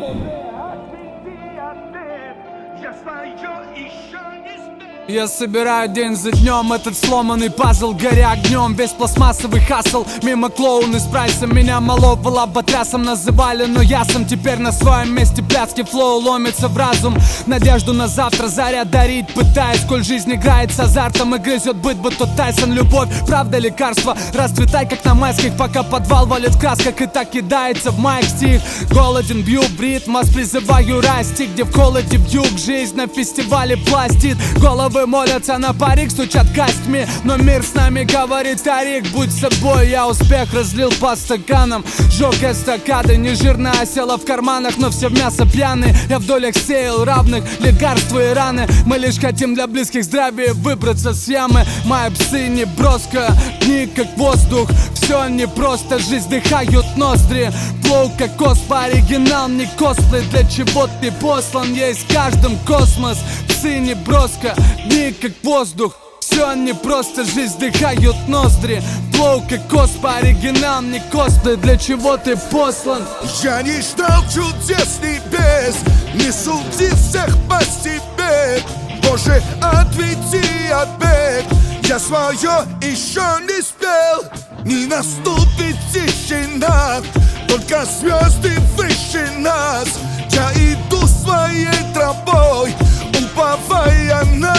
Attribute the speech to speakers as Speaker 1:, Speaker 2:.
Speaker 1: Я собираю день за днем этот сломанный пазл, горя огнем, весь пластмассовый хасл. Мимо клоуны с прайсом, меня малого лоботрясом называли, но я сам теперь на своем месте. Блядский флоу ломится в разум, надежду на завтра заря дарить пытаясь. Коль жизнь играет с азартом и грызет быт, будто Тайсон. Любовь, правда лекарство, расцветай как на майских, пока подвал валит в красках и так кидается в майк стих. Голоден, бью в ритм, вас призываю расти, где в холоде вьюг жизнь на фестивале пластит. Головы молятся на парик, стучат костьми, но мир с нами говорит: старик, будь собой. Я успех разлил по стаканам, жёг эстакады, не жирно осела в карманах, но все в мясо пьяные. Я в долях сеял равных лекарства и раны. Мы лишь хотим для близких здравия выбраться с ямы. Мои псы не броско, дни как воздух, все непросто, жизнь дыхают ноздри. Плоу как коспа, оригинал, не косплей. Для чего ты послан, есть в каждом космос. Псы не броско, дни как воздух, все непросто, жизнь дыхают ноздри. Плоу как коспа, оригинал, не косплей. Для чего ты послан?
Speaker 2: Я не ждал чудес небес, не суди всех по себе. Боже, ответи от бед, я свое еще не спел. Не наступит тишина, только звезды выше нас. Я иду своей тропой, уповая на